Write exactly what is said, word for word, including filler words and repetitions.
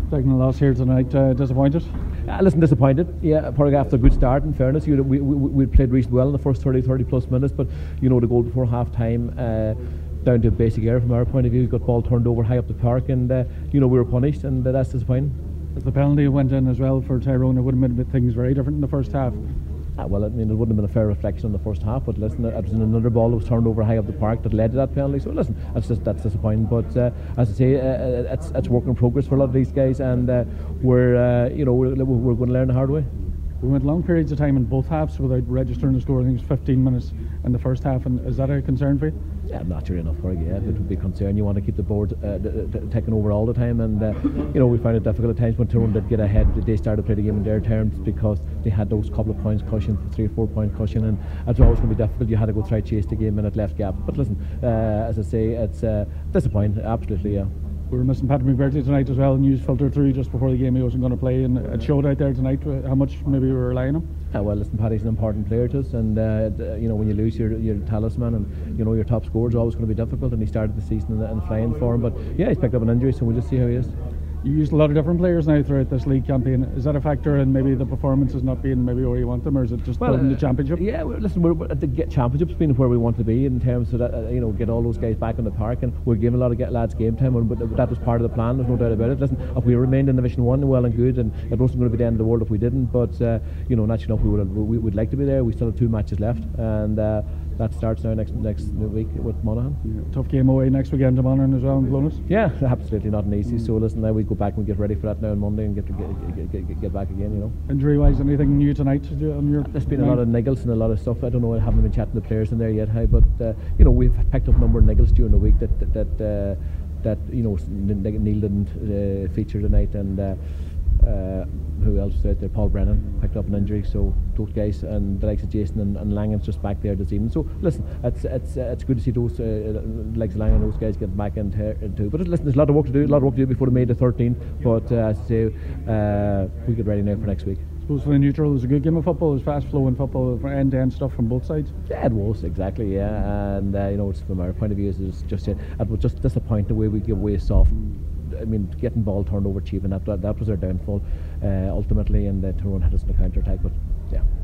Taking a loss here tonight, uh, disappointed? Uh, listen, disappointed. Yeah, probably after a good start. In fairness, you, we, we we played reasonably well in the first thirty, thirty plus minutes, but you know the goal before half time. Uh, down to a basic error from our point of view. Got ball turned over high up the park, and uh, you know we were punished, and uh, that's disappointing. If the penalty went in as well for Tyrone, it would have made things very different in the first half. Ah, well, I mean, it wouldn't have been a fair reflection on the first half, but listen, it was another ball that was turned over high up the park that led to that penalty. So listen, that's just that's disappointing. But uh, as I say, uh, it's it's work in progress for a lot of these guys, and uh, we're uh, you know we're, we're going to learn the hard way. We went long periods of time in both halves without registering a score. I think it was fifteen minutes in the first half, and is that a concern for you? Yeah, I'm not sure enough for it. Yeah, it would be a concern. You want to keep the board uh, d- d- taking over all the time, and uh, you know we found it difficult at times when Tyrone did get ahead. They started to play the game in their terms because they had those couple of points cushion, three or four point cushion, and it's always going to be difficult. You had to go try to chase the game in at left gap. But listen, uh, as I say, it's uh, disappointing. Absolutely, yeah. We were missing Patrick McBurty tonight as well. News filtered through just before the game he wasn't going to play, and it showed out there tonight how much maybe we were relying on him. Yeah, well, listen, Paddy's an important player to us, and uh, d- you know when you lose your your talisman and you know your top scorer is always going to be difficult. And he started the season in, in flying form, but yeah, he's picked up an injury, so we'll just see how he is. You used a lot of different players now throughout this league campaign. Is that a factor in maybe the performances not being maybe where you want them, or is it just well, building uh, the championship? Yeah, well, listen, we're, we're at the get championships being where we want to be in terms of that, uh, you know, get all those guys back in the park, and we're giving a lot of get lads game time, but that was part of the plan. There's no doubt about it. Listen, if we remained in Division One, well and good, and it wasn't going to be the end of the world if we didn't. But uh, you know, naturally enough, we would we would like to be there. We still have two matches left, and uh, that starts now next next week with Monaghan. Yeah, tough game away next weekend to Monaghan as well in Clones. Yeah, absolutely not an easy. Mm. So listen, now we go back and get ready for that now on Monday and get to get, get, get, get, get back again. You know. Injury wise, anything new tonight on your? There's been a lot of niggles and a lot of stuff. I don't know. I haven't been chatting to the players in there yet, how, but uh, you know we've picked up a number of niggles during the week that that that, uh, that you know Neil didn't uh, feature tonight, and. Uh, Uh, who else was out there? Paul Brennan picked up an injury, so those guys and the likes of Jason and, and Langan's just back there this evening. So listen, it's it's uh, it's good to see those uh, likes of Langan and those guys get back into, into. But listen, there's a lot of work to do, a lot of work to do before the May the thirteenth. But uh, as I say, uh, we get ready now for next week. I suppose for the neutral, it was a good game of football. It was fast flowing football, for end to end stuff from both sides. Yeah, it was exactly. Yeah, and uh, you know, it's from our point of view, it's just it was just disappointing the way we give away soft. I mean, getting ball turned over cheap, and that that was our downfall uh, ultimately, and uh, Tyrone had us in the counter attack. But yeah.